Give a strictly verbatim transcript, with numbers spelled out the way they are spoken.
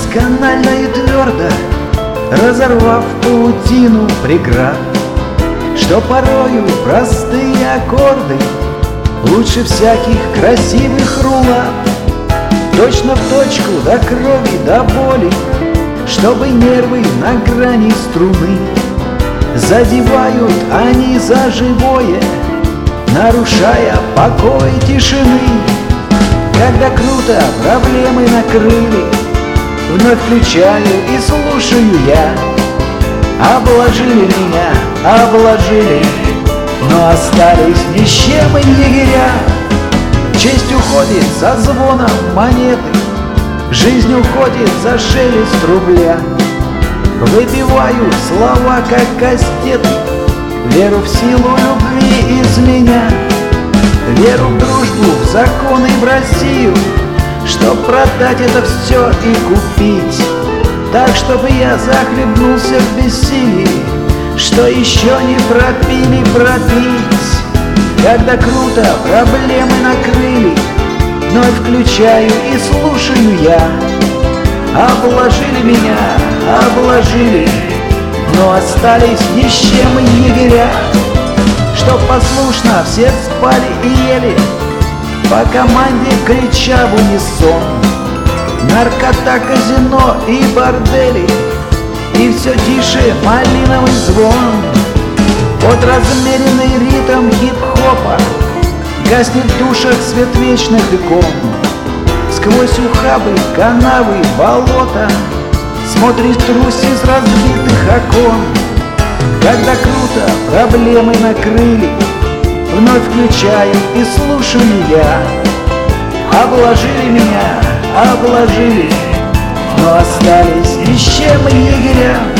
досконально и твердо разорвав паутину преград, что порою простые аккорды лучше всяких красивых рулат. Точно в точку, до крови, до боли, чтобы нервы на грани струны. Задевают они за живое, нарушая покой тишины. Когда круто проблемы накрыли, вновь включаю и слушаю я. Обложили меня, обложили, но остались ни с чем и егеря. Честь уходит за звоном монеты, жизнь уходит за шелест рубля. Выпиваю слова, как кастеты, веру в силу любви из меня. Веру в дружбу, в законы, в Россию, чтоб продать это все и купить, так, чтобы я захлебнулся в бессилии, что еще не пропили, пропить. Когда круто проблемы накрыли, вновь включаю и слушаю я. Обложили меня, обложили, но остались ни с чем и егеря, что послушно все спали и ели, по команде крича в унисон. Наркота, казино и бордели, и все тише малиновый звон. Под размеренный ритм хип-хопа гаснет в душах свет вечных икон. Сквозь ухабы, канавы, болота смотрит Русь из разбитых окон. Когда круто проблемы накрыли, вновь включаю и слушаю я. Обложили меня, обложили, но остались ни с чем и егеря.